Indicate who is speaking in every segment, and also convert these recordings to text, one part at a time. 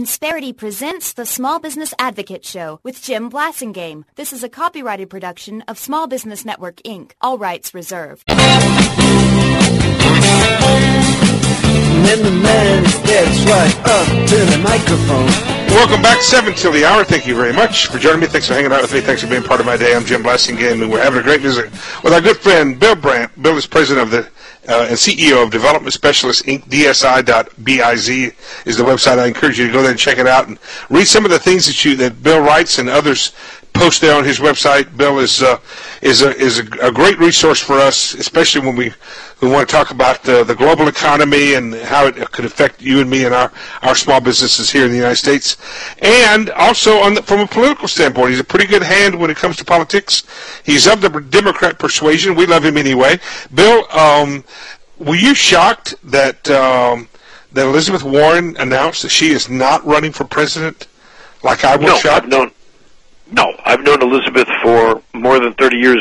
Speaker 1: Insperity presents the Small Business Advocate Show with Jim Blasingame. This is a copyrighted production of Small Business Network, Inc. All rights reserved.
Speaker 2: And then the man steps right up to the microphone.
Speaker 3: Welcome back, 7 till the hour. Thank you very much for joining me. Thanks for hanging out with me. Thanks for being part of my day. I'm Jim Blasingame, and we're having a great visit with our good friend Bill Brandt. Bill is president of the and CEO of Development Specialists Inc. DSI.biz is the website. I encourage you to go there and check it out and read some of the things that Bill writes and others post there on his website. Bill is a great resource for us, especially when we want to talk about the global economy and how it could affect you and me and our small businesses here in the United States. And also from a political standpoint, he's a pretty good hand when it comes to politics. He's of the Democrat persuasion. We love him anyway. Bill, were you shocked that that Elizabeth Warren announced that she is not running for president? Like I was shocked?
Speaker 4: I've known Elizabeth for more than 30 years.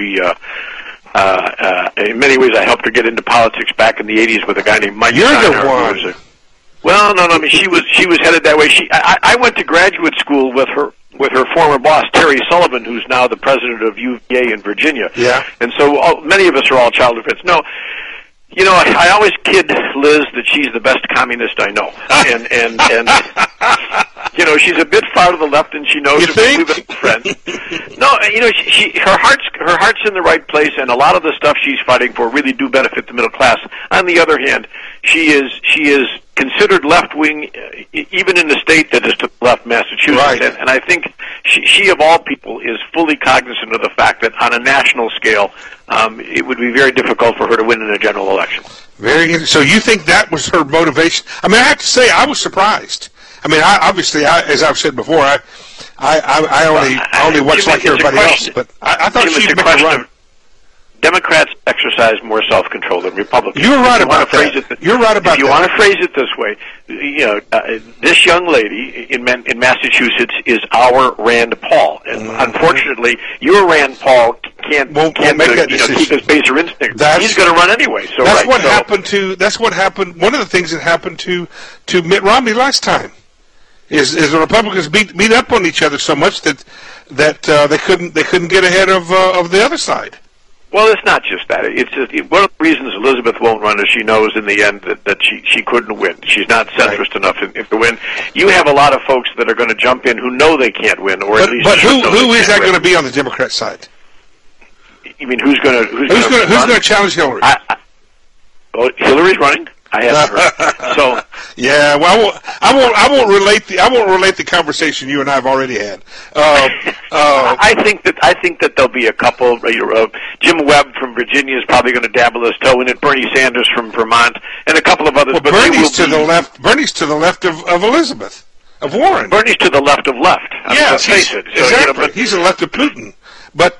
Speaker 4: In many ways, I helped her get into politics back in the 80s with a guy named Mike Steiner.
Speaker 3: You're the one.
Speaker 4: I mean, she was headed that way. I went to graduate school with her former boss, Terry Sullivan, who's now the president of UVA in Virginia.
Speaker 3: Yeah.
Speaker 4: And so many of us are all childhood friends. No, you know, I always kid Liz that she's the best communist I know. And you know, she's a bit far to the left, and she knows
Speaker 3: you think?
Speaker 4: We've been friends. No, you know, her heart's in the right place, and a lot of the stuff she's fighting for really do benefit the middle class. On the other hand, she is considered left-wing, even in the state that is to the left, Massachusetts.
Speaker 3: Right.
Speaker 4: And I think she of all people is fully cognizant of the fact that on a national scale, it would be very difficult for her to win in a general election.
Speaker 3: Very good. So you think that was her motivation? I mean, I have to say, I was surprised. I mean, as I've said before, I only watch like everybody else, but I thought she'd make a run.
Speaker 4: Democrats exercise more self-control than Republicans.
Speaker 3: You're right about that. You're right about that.
Speaker 4: If you want to phrase it this way, you know, this young lady in Massachusetts is our Rand Paul, and unfortunately, your Rand Paul can't make that decision. Keep his baser instinct. He's going to run anyway. So
Speaker 3: that's what happened. That's what happened. One of the things that happened to Mitt Romney last time is the Republicans beat up on each other so much that they couldn't get ahead of the other side.
Speaker 4: Well, it's not just that. It's just one of the reasons Elizabeth won't run is she knows in the end that she couldn't win. She's not centrist enough to win. You have a lot of folks that are going to jump in who know they can't win, or at least. But who is that going to be on the Democrat side? You mean who's going to
Speaker 3: challenge Hillary?
Speaker 4: Hillary's running. I haven't heard. So
Speaker 3: yeah, well, I won't relate the conversation you and I have already had.
Speaker 4: I think that there'll be a couple. Jim Webb from Virginia is probably going to dabble his toe in it. Bernie Sanders from Vermont, and a couple of others.
Speaker 3: Well, Bernie's to the left. Bernie's to the left of Elizabeth, of Warren.
Speaker 4: Bernie's to the left of left.
Speaker 3: Yes,
Speaker 4: face it.
Speaker 3: Exactly. He's the left of Putin. But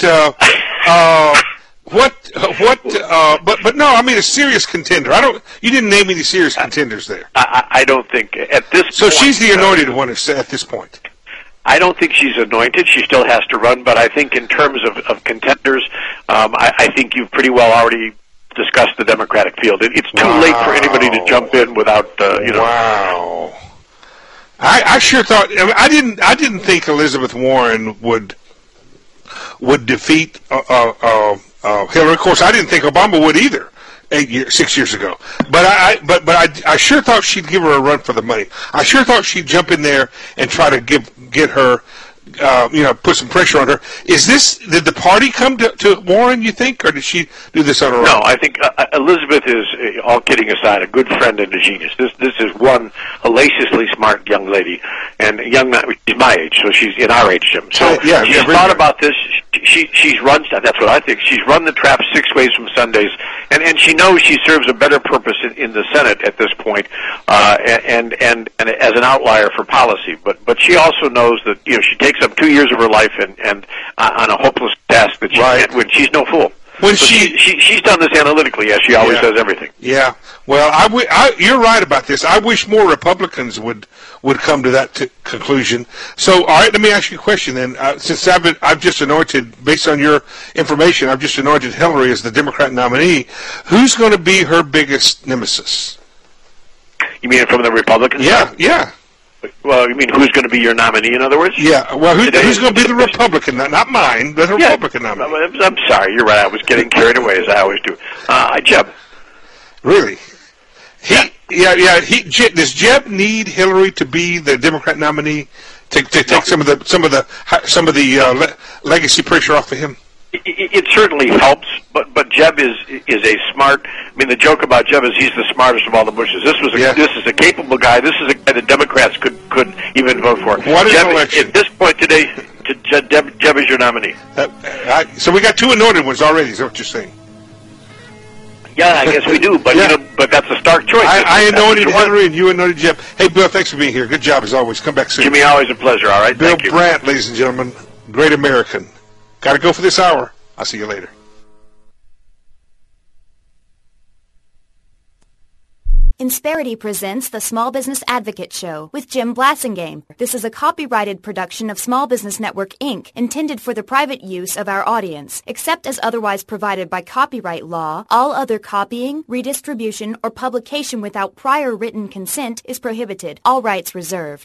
Speaker 3: but no, I mean a serious contender. You didn't name any serious contenders there.
Speaker 4: I don't think at this point.
Speaker 3: So she's the anointed one at this point.
Speaker 4: I don't think she's anointed. She still has to run, but I think in terms of contenders, I think you've pretty well already discussed the Democratic field. It's too late for anybody to jump in without,
Speaker 3: Wow. I sure thought. I didn't think Elizabeth Warren would defeat Hillary. Of course, I didn't think Obama would either 6 years ago. But I sure thought she'd give her a run for the money. I sure thought she'd jump in there and try to get her, put some pressure on her. Did the party come to Warren, you think, or did she do this on her own?
Speaker 4: No, I think Elizabeth is, all kidding aside, a good friend and a genius. This is one hilariously smart young lady, and she's my age, so she's in our age, Jim. So she's thought about this. She's run. That's what I think. She's run the trap 6 ways from Sundays, and she knows she serves a better purpose in the Senate at this point, and as an outlier for policy. But she also knows that she takes up 2 years of her life and on a hopeless task that she can't win. She's no fool. She's done this analytically, as she always does everything.
Speaker 3: Yeah. Well, you're right about this. I wish more Republicans would come to that conclusion. So, all right, let me ask you a question then. Since I've just anointed, based on your information, I've just anointed Hillary as the Democrat nominee. Who's going to be her biggest nemesis?
Speaker 4: You mean from the Republican
Speaker 3: side?
Speaker 4: Yeah. Well, you mean who's going to be your nominee, in other words?
Speaker 3: Yeah, well, who's going to be the Republican? Not mine, but the Republican nominee.
Speaker 4: I'm sorry, you're right. I was getting carried away, as I always do. Jeb.
Speaker 3: Really? Does Jeb need Hillary to be the Democrat nominee to take some of the legacy pressure off of him?
Speaker 4: It certainly helps, but Jeb is a smart. I mean, the joke about Jeb is he's the smartest of all the Bushes. This is a capable guy. This is a guy that Democrats could even vote for.
Speaker 3: What is an election?
Speaker 4: At this point today, Jeb is your nominee.
Speaker 3: So we got two anointed ones already. Is that what you're saying?
Speaker 4: Yeah, I guess we do, but but that's a stark choice.
Speaker 3: I anointed Hillary and you anointed Jeb. Hey, Bill, thanks for being here. Good job as always. Come back soon.
Speaker 4: Jimmy, always a pleasure. All right,
Speaker 3: Bill Brandt, ladies and gentlemen, great American. Got to go for this hour. I'll see you later.
Speaker 1: Insperity presents the Small Business Advocate Show with Jim Blasingame. This is a copyrighted production of Small Business Network, Inc., intended for the private use of our audience. Except as otherwise provided by copyright law, all other copying, redistribution, or publication without prior written consent is prohibited. All rights reserved.